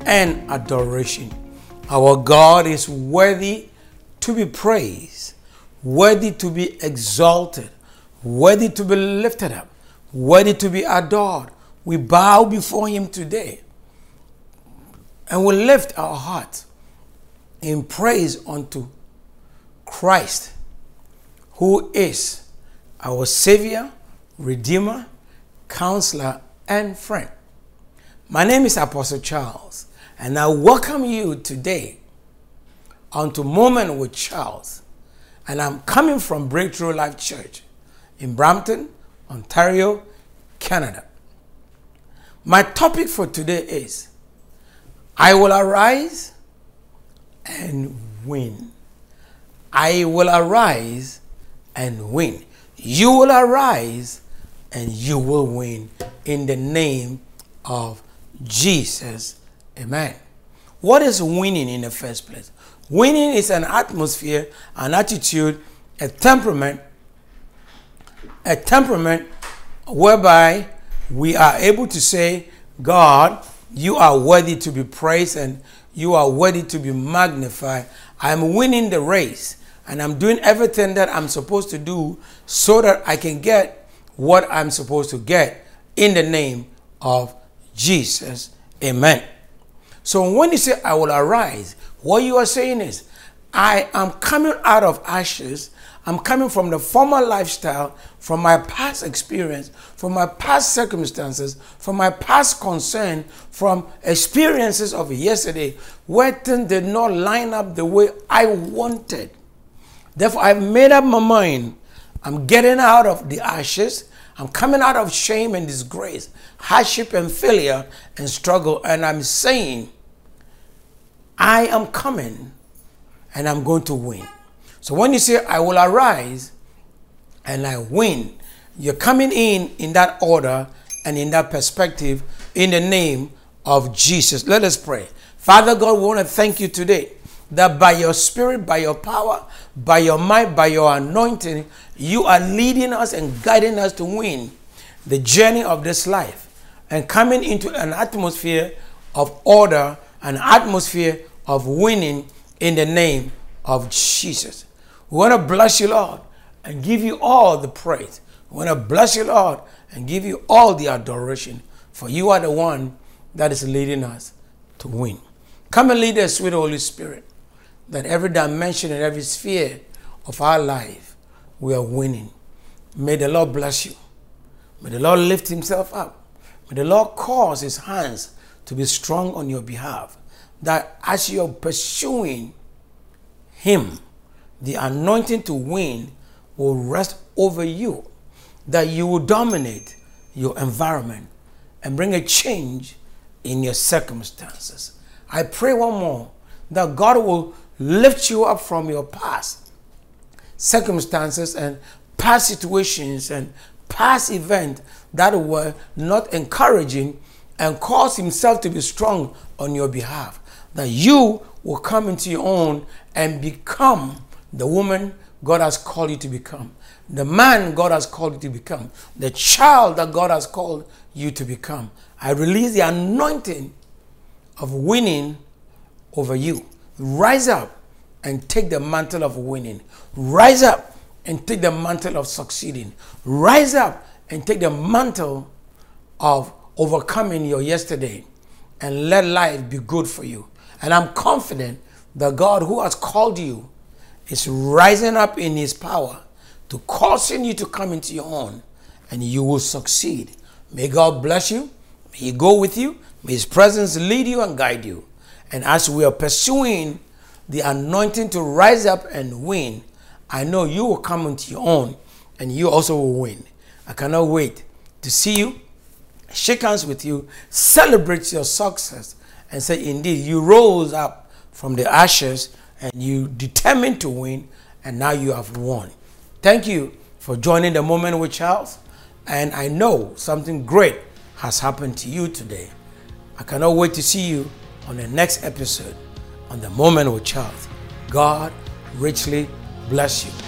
and adoration. Our God is worthy to be praised, worthy to be exalted, worthy to be lifted up, worthy to be adored. We bow before him today and we lift our hearts in praise unto Christ, who is our Savior, Redeemer, Counselor, and Friend. My name is Apostle Charles, and I welcome you today onto Moment with Charles. And I'm coming from Breakthrough Life Church in Brampton, Ontario, Canada. My topic for today is, I will arise and win. I will arise and win. You will arise and you will win in the name of Jesus. Amen. What is winning in the first place? Winning is an atmosphere, an attitude, a temperament whereby we are able to say, God, you are worthy to be praised and you are worthy to be magnified. I'm winning the race and I'm doing everything that I'm supposed to do so that I can get what I'm supposed to get in the name of Jesus. Amen. So when you say, I will arise, what you are saying is, I am coming out of ashes. I'm coming from the former lifestyle, from my past experience, from my past circumstances, from my past concern, from experiences of yesterday where things did not line up the way I wanted. Therefore, I've made up my mind. I'm getting out of the ashes. I'm coming out of shame and disgrace, hardship and failure and struggle. And I'm saying, I am coming and I'm going to win. So when you say, I will arise and I win, you're coming in that order and in that perspective in the name of Jesus. Let us pray. Father God, we want to thank you today that by your spirit, by your power, by your might, by your anointing, you are leading us and guiding us to win the journey of this life and coming into an atmosphere of order, an atmosphere of winning in the name of Jesus. We want to bless you, Lord, and give you all the praise. We want to bless you, Lord, and give you all the adoration, for you are the one that is leading us to win. Come and lead us, sweet Holy Spirit, that every dimension and every sphere of our life, we are winning. May the Lord bless you. May the Lord lift himself up. May the Lord cause his hands to be strong on your behalf, that as you're pursuing him, the anointing to win will rest over you, that you will dominate your environment and bring a change in your circumstances. I pray one more, that God will lift you up from your past circumstances and past situations and past events that were not encouraging, and cause himself to be strong on your behalf, that you will come into your own and become the woman God has called you to become, the man God has called you to become, the child that God has called you to become. I release the anointing of winning over you. Rise up and take the mantle of winning. Rise up and take the mantle of succeeding. Rise up and take the mantle of overcoming your yesterday, and let life be good for you. And I'm confident that God who has called you is rising up in his power to causing you to come into your own, and you will succeed. May God bless you. May he go with you. May his presence lead you and guide you. And as we are pursuing the anointing to rise up and win, I know you will come into your own and you also will win. I cannot wait to see you, shake hands with you, celebrate your success, and say, indeed, you rose up from the ashes and you determined to win, and now you have won. Thank you for joining the Moment with Charles, and I know something great has happened to you today. I cannot wait to see you on the next episode on the Moment with Charles. God richly bless you.